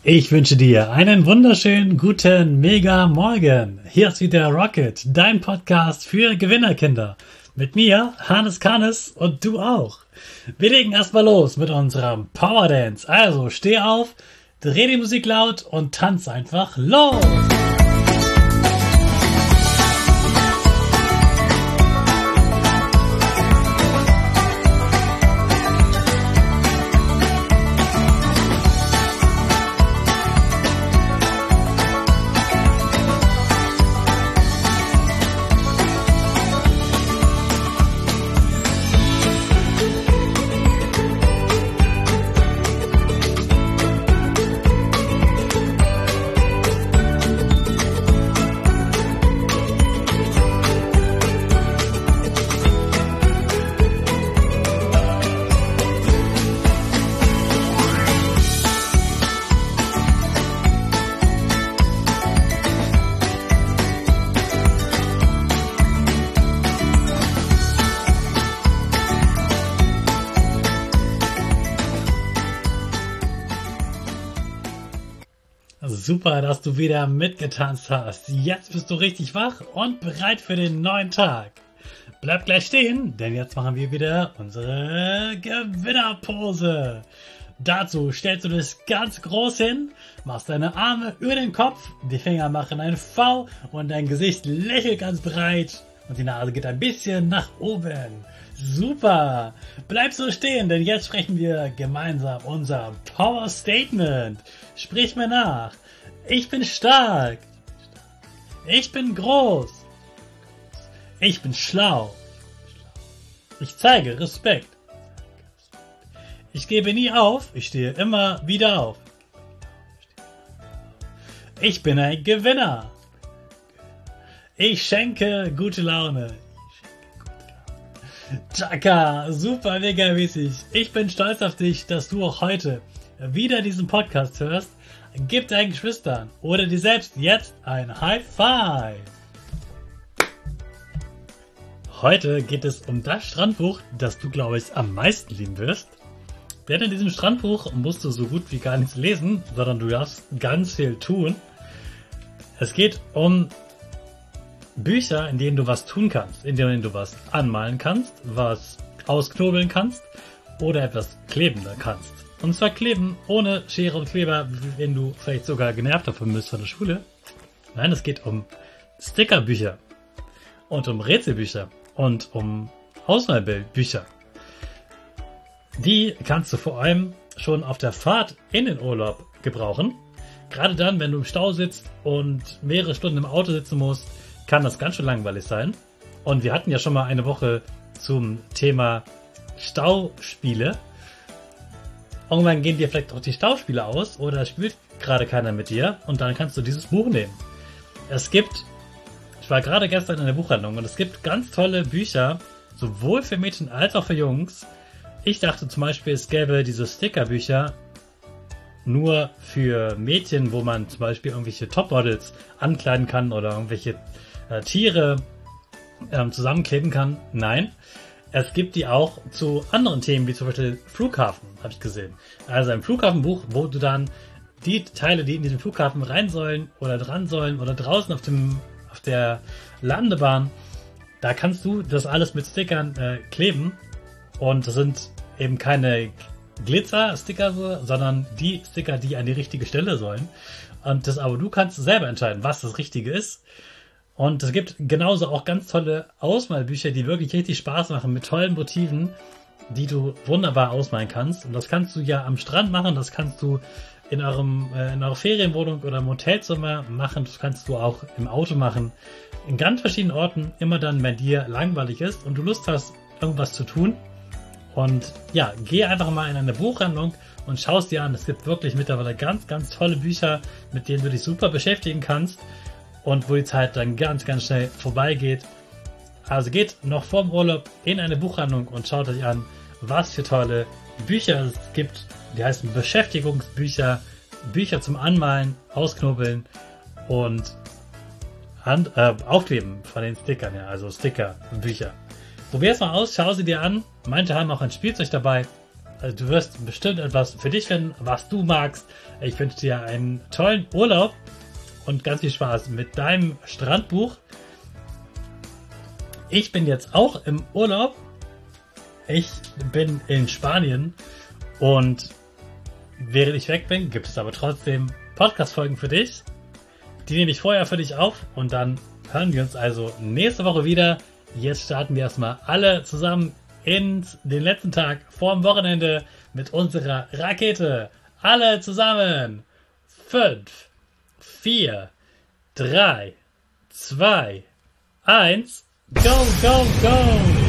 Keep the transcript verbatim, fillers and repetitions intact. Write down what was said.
Ich wünsche dir einen wunderschönen guten Mega Morgen. Hier ist wieder Rocket, dein Podcast für Gewinnerkinder. Mit mir, Hannes Kannes, und du auch. Wir legen erstmal los mit unserem Power Dance. Also steh auf, dreh die Musik laut und tanz einfach los. Super, dass du wieder mitgetanzt hast. Jetzt bist du richtig wach und bereit für den neuen Tag. Bleib gleich stehen, denn jetzt machen wir wieder unsere Gewinnerpose. Dazu stellst du dich ganz groß hin, machst deine Arme über den Kopf, die Finger machen ein V und dein Gesicht lächelt ganz breit und die Nase geht ein bisschen nach oben. Super! Bleib so stehen, denn jetzt sprechen wir gemeinsam unser Power Statement. Sprich mir nach. Ich bin stark. Ich bin groß. Ich bin schlau. Ich zeige Respekt. Ich gebe nie auf. Ich stehe immer wieder auf. Ich bin ein Gewinner. Ich schenke gute Laune. Chaka, super mega mäßig. Ich bin stolz auf dich, dass du auch heute wieder diesen Podcast hörst. Gib deinen Geschwistern oder dir selbst jetzt ein High Five. Heute geht es um das Strandbuch, das du, glaube ich, am meisten lieben wirst. Denn in diesem Strandbuch musst du so gut wie gar nichts lesen, sondern du darfst ganz viel tun. Es geht um Bücher, in denen du was tun kannst, in denen du was anmalen kannst, was ausknobeln kannst oder etwas kleben kannst. Und zwar kleben ohne Schere und Kleber, wenn du vielleicht sogar genervt davon bist von der Schule. Nein, es geht um Stickerbücher und um Rätselbücher und um Ausmalbildbücher. Die kannst du vor allem schon auf der Fahrt in den Urlaub gebrauchen. Gerade dann, wenn du im Stau sitzt und mehrere Stunden im Auto sitzen musst, kann das ganz schön langweilig sein. Und wir hatten ja schon mal eine Woche zum Thema Stauspiele. Irgendwann gehen dir vielleicht auch die Stauspiele aus oder spielt gerade keiner mit dir und dann kannst du dieses Buch nehmen. Es gibt, ich war gerade gestern in der Buchhandlung und es gibt ganz tolle Bücher, sowohl für Mädchen als auch für Jungs. Ich dachte zum Beispiel, es gäbe diese Stickerbücher nur für Mädchen, wo man zum Beispiel irgendwelche Topmodels ankleiden kann oder irgendwelche äh, Tiere ähm, zusammenkleben kann. Nein. Es gibt die auch zu anderen Themen, wie zum Beispiel Flughafen, habe ich gesehen. Also ein Flughafenbuch, wo du dann die Teile, die in diesen Flughafen rein sollen oder dran sollen oder draußen auf dem auf der Landebahn, da kannst du das alles mit Stickern äh, kleben. Und das sind eben keine Glitzer-Sticker, sondern die Sticker, die an die richtige Stelle sollen. Und das aber du kannst selber entscheiden, was das Richtige ist. Und es gibt genauso auch ganz tolle Ausmalbücher, die wirklich richtig Spaß machen mit tollen Motiven, die du wunderbar ausmalen kannst. Und das kannst du ja am Strand machen, das kannst du in eurem äh, in eurer Ferienwohnung oder im Hotelzimmer machen, das kannst du auch im Auto machen. In ganz verschiedenen Orten, immer dann, wenn dir langweilig ist und du Lust hast, irgendwas zu tun. Und ja, geh einfach mal in eine Buchhandlung und schau es dir an. Es gibt wirklich mittlerweile ganz, ganz tolle Bücher, mit denen du dich super beschäftigen kannst. Und wo die Zeit dann ganz, ganz schnell vorbeigeht. Also geht noch vor dem Urlaub in eine Buchhandlung und schaut euch an, was für tolle Bücher es gibt. Die heißen Beschäftigungsbücher, Bücher zum Anmalen, Ausknobeln und Hand, äh, Aufkleben von den Stickern, ja, also Sticker, Bücher. Probier es mal aus, schau sie dir an. Manche haben auch ein Spielzeug dabei. Also du wirst bestimmt etwas für dich finden, was du magst. Ich wünsche dir einen tollen Urlaub und ganz viel Spaß mit deinem Strandbuch. Ich bin jetzt auch im Urlaub. Ich bin in Spanien und während ich weg bin, gibt es aber trotzdem Podcast-Folgen für dich. Die nehme ich vorher für dich auf und dann hören wir uns also nächste Woche wieder. Jetzt starten wir erstmal alle zusammen in den letzten Tag vorm Wochenende mit unserer Rakete. Alle zusammen. fünf, vier, drei, zwei, eins, go, go, go!